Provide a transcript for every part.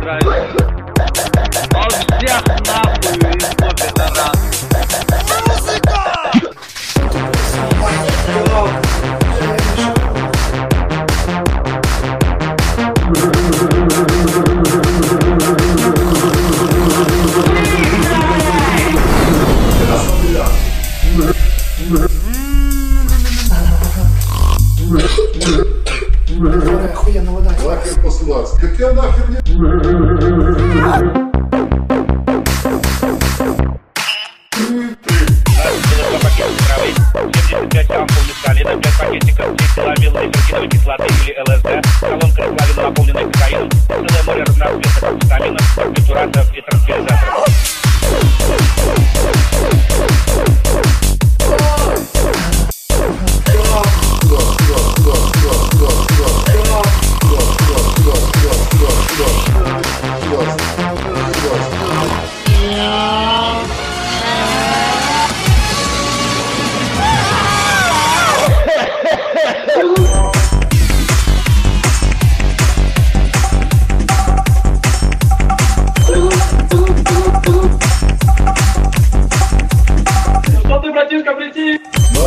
драйв. Он всех нахуй его пидорас. Охуенно вода. Нахер посылаться. Какая нахер не... Травы, 75 ампул мескалина, 5 пакетиков дистилламиловой феркиновой кислоты или ЛСД, колонка расплавлена, наполненная кокаином, целое море разноцветных амфетаминов, барбитуратов и транквилизаторов. Что ты, братишка, прийти?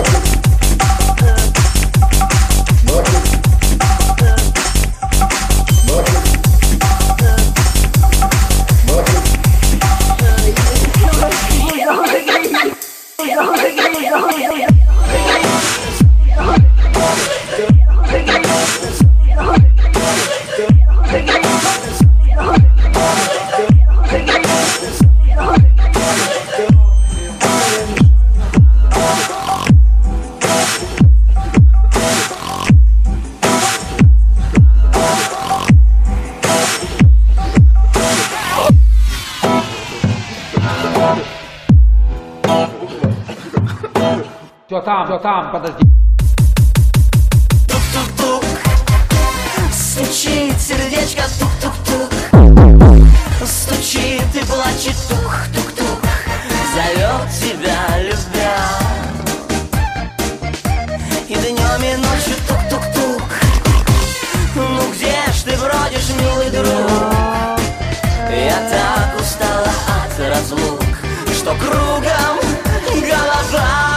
Что там, подожди. Тук-тук-тук, стучит сердечко, тук-тук-тук, стучит и плачет, тук-тук-тук, зовет тебя, любя. И днем и ночью тук-тук-тук, ну где ж ты бродишь, милый друг? Я так устала от разлук, что кругом голова.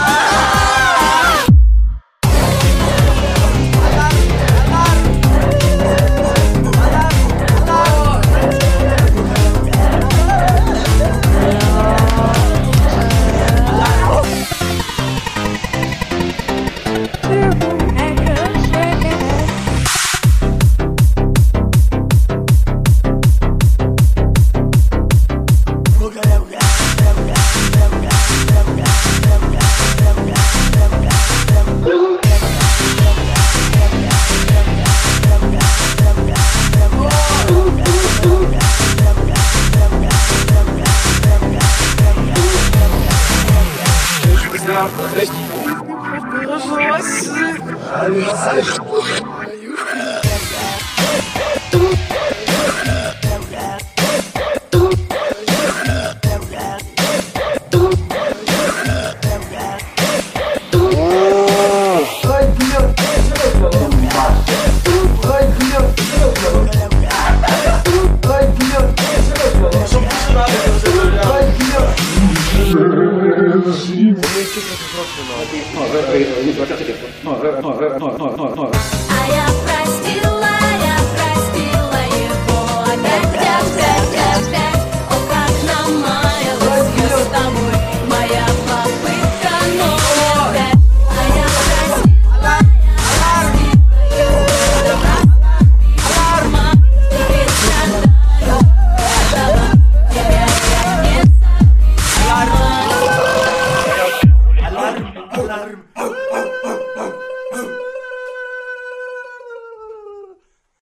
А я